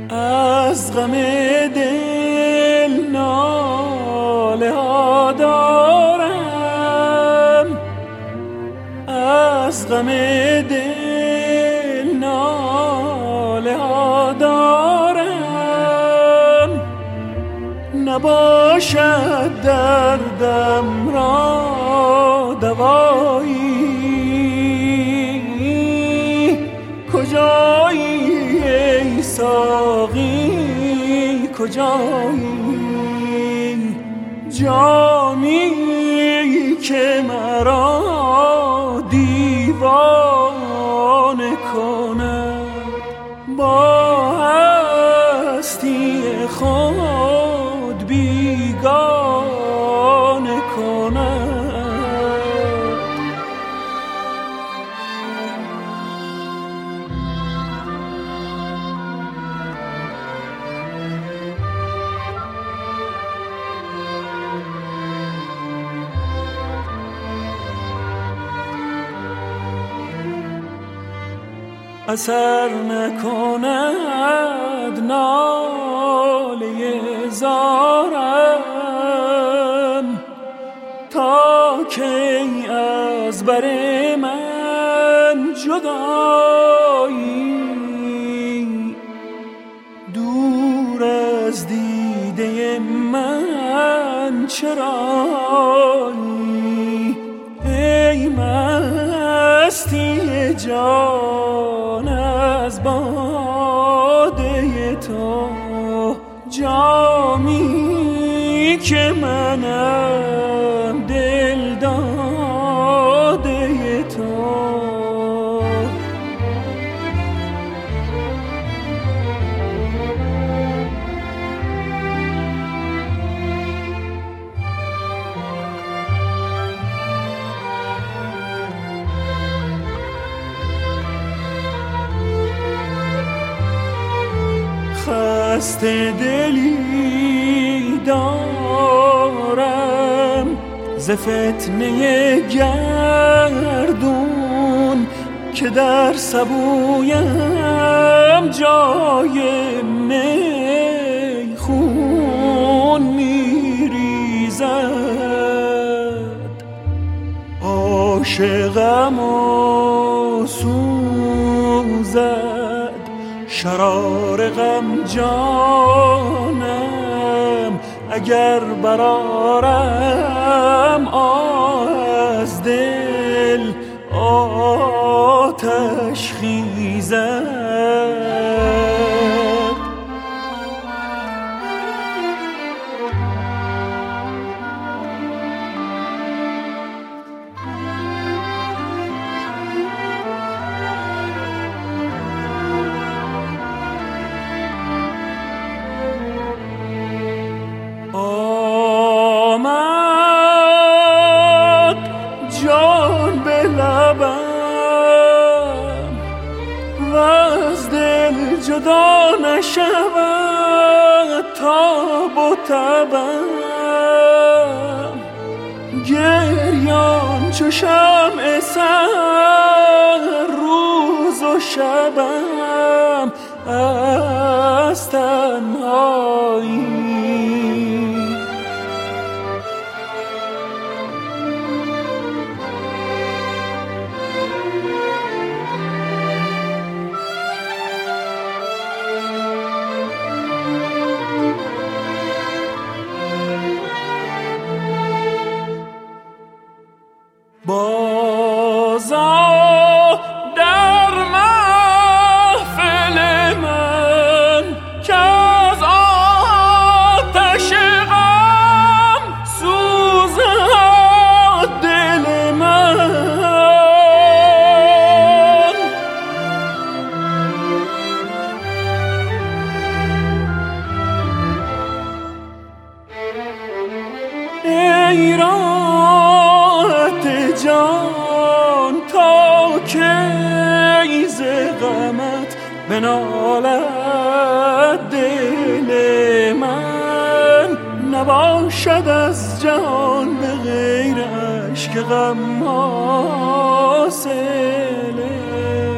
از غم دل ناله ها دارم، از غم دل ناله ها دارم. نباشد دردم را دوایی، کجایی ای ساقی کجایی؟ جامی که مرا دیوانه کند، با هستی خود بیگانه کند. اثر نکند ناله زارم، تا کی از بر من جدایی؟ دور از دیده من چرایی؟ ای مستی جان از باده تو، جامی که منم دل داده تو. خسته دلی دارم ز فتنه گردون، که در سبویم جای می خون میریزد. عاشقم و سوزد شرار غم جانم، اگر برارم از دل آتش خیزد. جدا نشود تاب و تبم، گریان چو شمع سحر روز و شبم از تنهایی. بازا در محفل من که از آتش غم سوزد دل من. ای راحت جان تا کی ز غمت بنالد دل من، نباشد از جهان به غیر اشک غم حاصله.